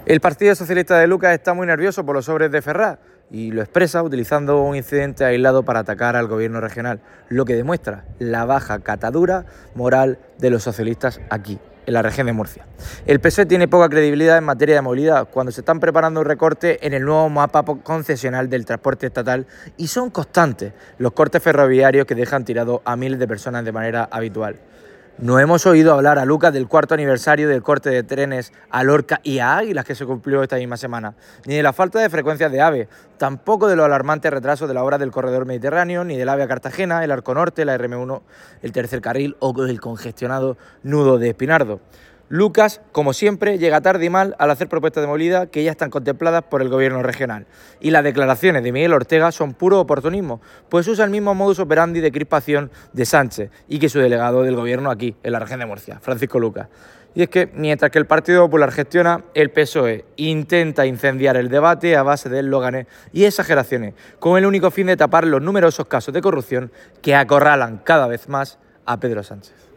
El Partido Socialista de Lucas está muy nervioso por los sobres de Ferraz y lo expresa utilizando un incidente aislado para atacar al gobierno regional, lo que demuestra la baja catadura moral de los socialistas aquí, en la región de Murcia. El PSOE tiene poca credibilidad en materia de movilidad cuando se están preparando un recorte en el nuevo mapa concesional del transporte estatal y son constantes los cortes ferroviarios que dejan tirados a miles de personas de manera habitual. No hemos oído hablar a Lucas del cuarto aniversario del corte de trenes a Lorca y a Águilas que se cumplió esta misma semana, ni de la falta de frecuencias de AVE, tampoco de los alarmantes retrasos de la obra del corredor mediterráneo, ni del AVE a Cartagena, el Arco Norte, la RM1, el tercer carril o el congestionado nudo de Espinardo. Lucas, como siempre, llega tarde y mal al hacer propuestas de movilidad que ya están contempladas por el gobierno regional. Y las declaraciones de Miguel Ortega son puro oportunismo, pues usa el mismo modus operandi de crispación de Sánchez y que su delegado del gobierno aquí, en la región de Murcia, Francisco Lucas. Y es que, mientras que el Partido Popular gestiona, el PSOE intenta incendiar el debate a base de eslóganes y exageraciones, con el único fin de tapar los numerosos casos de corrupción que acorralan cada vez más a Pedro Sánchez.